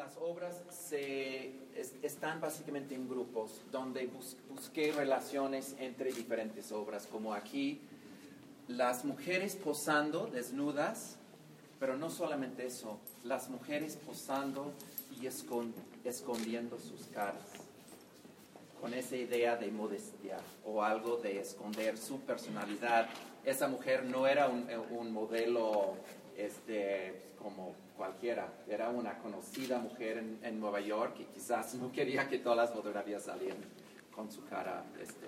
las obras están básicamente en grupos, donde busqué relaciones entre diferentes obras, como aquí, las mujeres posando desnudas, pero no solamente eso, las mujeres posando y escondiendo sus caras, con esa idea de modestia o algo de esconder su personalidad. Esa mujer no era un modelo como cualquiera, era una conocida mujer en Nueva York y quizás no quería que todas las fotografías salieran con su cara.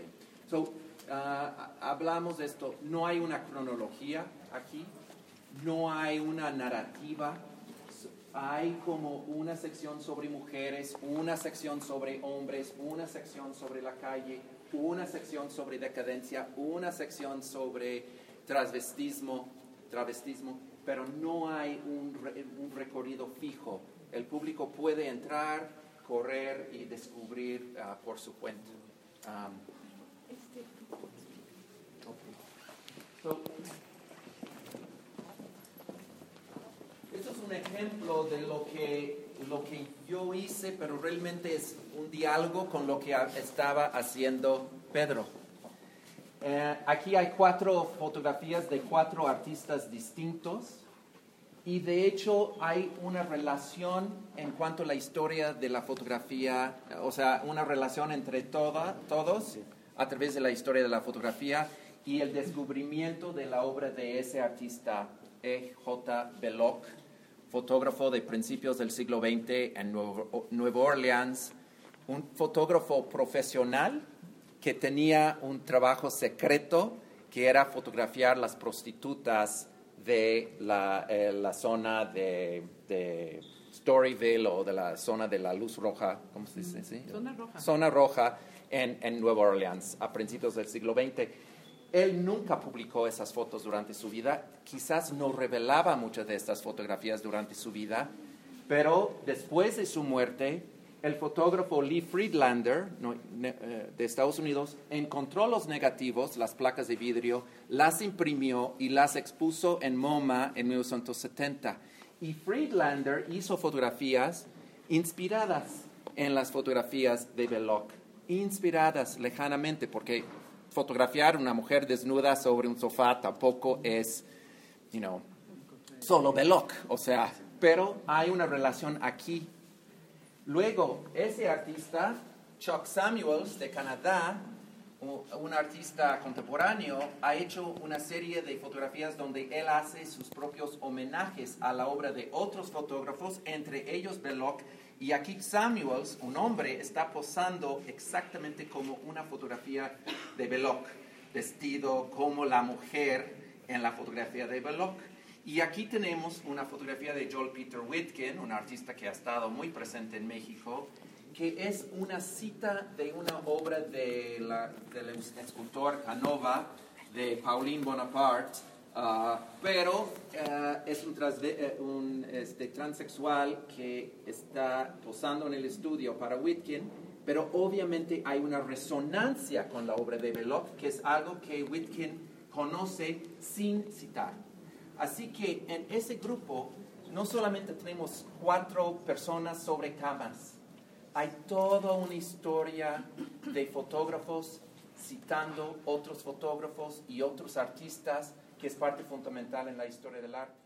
Hablamos de esto, no hay una cronología aquí, no hay una narrativa, hay como una sección sobre mujeres, una sección sobre hombres, una sección sobre la calle, una sección sobre decadencia, una sección sobre travestismo, pero no hay un recorrido fijo. El público puede entrar, correr y descubrir por su cuenta. Esto es un ejemplo de lo que yo hice, pero realmente es un diálogo con lo que estaba haciendo Pedro. Aquí hay 4 fotografías de 4 artistas distintos y de hecho hay una relación en cuanto a la historia de la fotografía, o sea, una relación entre todos a través de la historia de la fotografía y el descubrimiento de la obra de ese artista E.J. Belloc, fotógrafo de principios del siglo XX en Nueva Orleans, un fotógrafo profesional que tenía un trabajo secreto que era fotografiar las prostitutas de la zona de Storyville o de la zona de la Luz Roja, ¿cómo se dice? ¿Sí? Zona Roja. Zona Roja en Nueva Orleans a principios del siglo XX. Él nunca publicó esas fotos durante su vida, quizás no revelaba muchas de estas fotografías durante su vida, pero después de su muerte, el fotógrafo Lee Friedlander de Estados Unidos encontró los negativos, las placas de vidrio, las imprimió y las expuso en MoMA en 1970. Y Friedlander hizo fotografías inspiradas en las fotografías de Belloc, inspiradas lejanamente, porque fotografiar una mujer desnuda sobre un sofá tampoco es, solo Belloc, pero hay una relación aquí. Luego, ese artista, Chuck Samuels, de Canadá, un artista contemporáneo, ha hecho una serie de fotografías donde él hace sus propios homenajes a la obra de otros fotógrafos, entre ellos Belloc, y aquí Samuels, un hombre, está posando exactamente como una fotografía de Belloc, vestido como la mujer en la fotografía de Belloc. Y aquí tenemos una fotografía de Joel Peter Witkin, un artista que ha estado muy presente en México, que es una cita de una obra del escultor Canova, de Pauline Bonaparte, pero es un transexual que está posando en el estudio para Witkin, pero obviamente hay una resonancia con la obra de Belloc, que es algo que Witkin conoce sin citar. Así que en ese grupo no solamente tenemos 4 personas sobre cámaras, hay toda una historia de fotógrafos citando otros fotógrafos y otros artistas que es parte fundamental en la historia del arte.